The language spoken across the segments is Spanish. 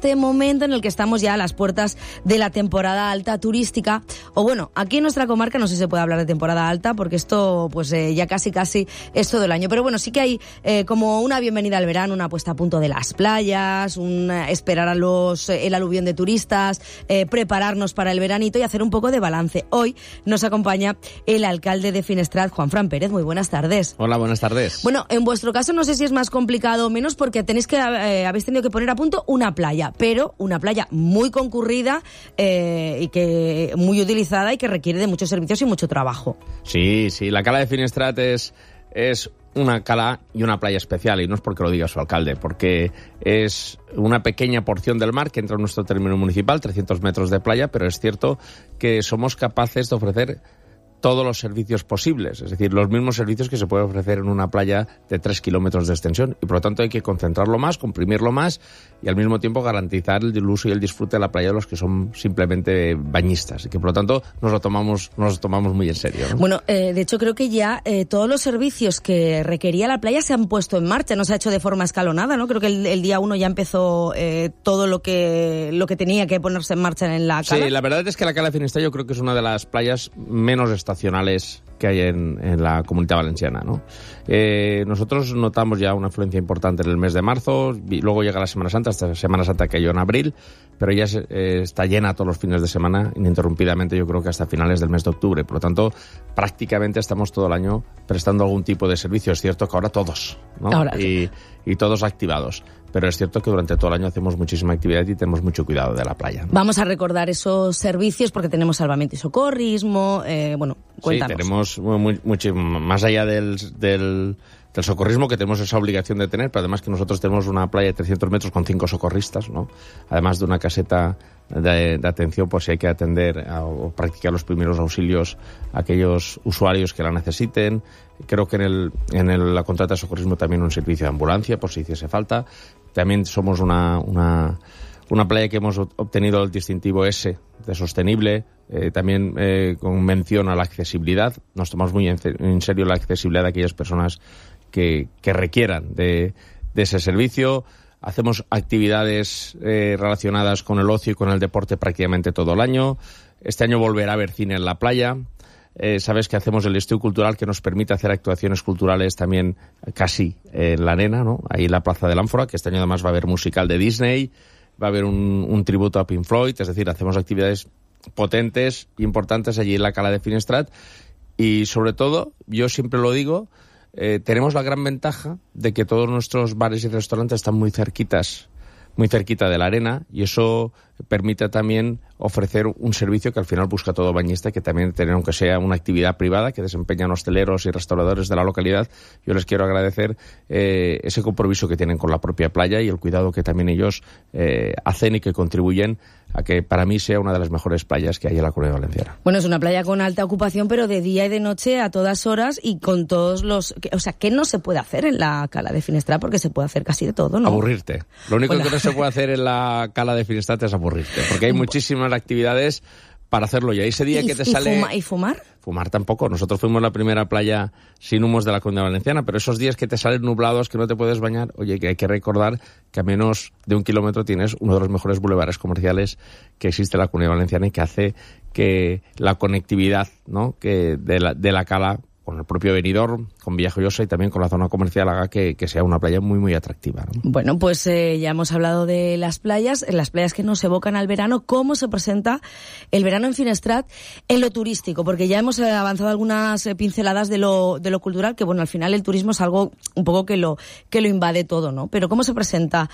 este momento en el que estamos ya a las puertas de la temporada alta turística, o bueno, aquí en nuestra comarca no sé si se puede hablar de temporada alta, porque esto pues ya casi es todo el año, pero bueno, sí que hay como una bienvenida al verano, una puesta a punto de las playas, esperar a el aluvión de turistas, prepararnos para el veranito y hacer un poco de balance. Hoy nos acompaña el alcalde de Finestrat, Juanfran Pérez. Muy buenas tardes. Hola, buenas tardes. Bueno, en vuestro caso no sé si es más complicado o menos, porque habéis tenido que poner a punto una playa, pero una playa muy concurrida y que muy utilizada y que requiere de muchos servicios y mucho trabajo. Sí, la cala de Finestrat es una cala y una playa especial, y no es porque lo diga su alcalde, porque es una pequeña porción del mar que entra en nuestro término municipal, 300 metros de playa, pero es cierto que somos capaces de ofrecer todos los servicios posibles, es decir, los mismos servicios que se puede ofrecer en una playa de 3 kilómetros de extensión, y por lo tanto hay que concentrarlo más, comprimirlo más y al mismo tiempo garantizar el uso y el disfrute de la playa de los que son simplemente bañistas, y que por lo tanto nos lo tomamos muy en serio, ¿no? Bueno, de hecho creo que ya todos los servicios que requería la playa se han puesto en marcha, no se ha hecho de forma escalonada, ¿no? Creo que el día 1 ya empezó todo lo que tenía que ponerse en marcha en la cala. Sí, la verdad es que la cala de Finestrat yo creo que es una de las playas menos estacionales que hay en la Comunidad Valenciana, ¿no? Nosotros notamos ya una afluencia importante en el mes de marzo, y luego llega la Semana Santa, esta Semana Santa cayó en abril, pero ya está llena todos los fines de semana, ininterrumpidamente, yo creo que hasta finales del mes de octubre. Por lo tanto, prácticamente estamos todo el año prestando algún tipo de servicio. Es cierto que ahora todos, ¿no? Y todos activados. Pero es cierto que durante todo el año hacemos muchísima actividad y tenemos mucho cuidado de la playa, ¿no? Vamos a recordar esos servicios porque tenemos salvamento y socorrismo. Cuéntanos. Sí, tenemos mucho más allá del socorrismo, que tenemos esa obligación de tener, pero además que nosotros tenemos una playa de 300 metros con 5 socorristas, ¿no? Además de una caseta de atención por si hay que atender o practicar los primeros auxilios a aquellos usuarios que la necesiten. Creo que en la contrata de socorrismo también un servicio de ambulancia por si hiciese falta. También somos una playa que hemos obtenido el distintivo S de sostenible, también con mención a la accesibilidad. Nos tomamos muy en serio la accesibilidad de aquellas personas que requieran de ese servicio. Hacemos actividades relacionadas con el ocio y con el deporte prácticamente todo el año. Este año volverá a haber cine en la playa. Sabes que hacemos el estudio cultural que nos permite hacer actuaciones culturales también casi en la arena, ¿no? Ahí en la Plaza del Ánfora, que este año además va a haber musical de Disney, va a haber un tributo a Pink Floyd, es decir, hacemos actividades potentes e importantes allí en la cala de Finestrat. Y sobre todo, yo siempre lo digo, tenemos la gran ventaja de que todos nuestros bares y restaurantes están muy cerquita de la arena, y eso permite también ofrecer un servicio que al final busca todo bañista, que también tener, aunque sea una actividad privada que desempeñan hosteleros y restauradores de la localidad. Yo les quiero agradecer ese compromiso que tienen con la propia playa y el cuidado que también ellos hacen y que contribuyen a que para mí sea una de las mejores playas que hay en la Comunidad Valenciana. Bueno, es una playa con alta ocupación, pero de día y de noche a todas horas y con todos o sea, ¿qué no se puede hacer en la cala de Finestrat? Porque se puede hacer casi de todo, ¿no? Aburrirte. Lo único que no se puede hacer en la cala de Finestrat es aburrirte, porque hay muchísimas actividades para hacerlo ya. Ese día que te sale... ¿Y fumar? Fumar tampoco. Nosotros fuimos la primera playa sin humos de la Comunidad Valenciana, pero esos días que te salen nublados, que no te puedes bañar, oye, que hay que recordar que a menos de 1 kilómetro tienes uno de los mejores bulevares comerciales que existe en la Comunidad Valenciana, y que hace que la conectividad, ¿no?, que de la cala con el propio Benidorm, con Villajoyosa y también con la zona comercial haga que sea una playa muy, muy atractiva, ¿no? Bueno, pues ya hemos hablado de las playas que nos evocan al verano. ¿Cómo se presenta el verano en Finestrat en lo turístico? Porque ya hemos avanzado algunas pinceladas de lo cultural, que bueno, al final el turismo es algo un poco que lo invade todo, ¿no? Pero ¿cómo se presenta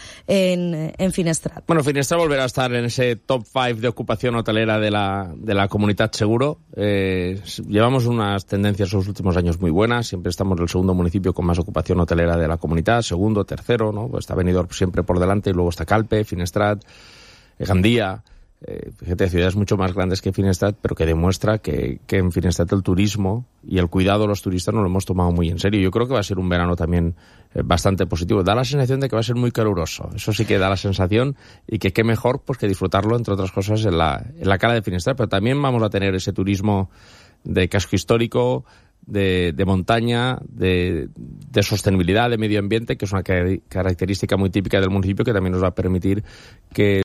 en Finestrat? Bueno, Finestrat volverá a estar en ese top 5 de ocupación hotelera de la Comunitat, seguro. Llevamos unas tendencias en los últimos años muy buenas. Siempre estamos en el segundo municipio con más ocupación hotelera de la Comunitat, segundo, tercero, ¿no? Pues está Benidorm siempre por delante, y luego está Calpe, Finestrat, Gandía. Fíjate, ciudades mucho más grandes que Finestrat, pero que demuestra que en Finestrat el turismo y el cuidado de los turistas nos lo hemos tomado muy en serio. Yo creo que va a ser un verano también bastante positivo. Da la sensación de que va a ser muy caluroso. Eso sí que da la sensación, y que qué mejor pues que disfrutarlo, entre otras cosas, en la cala de Finestrat. Pero también vamos a tener ese turismo de casco histórico, de montaña, de sostenibilidad, de medio ambiente, que es una característica muy típica del municipio, que también nos va a permitir que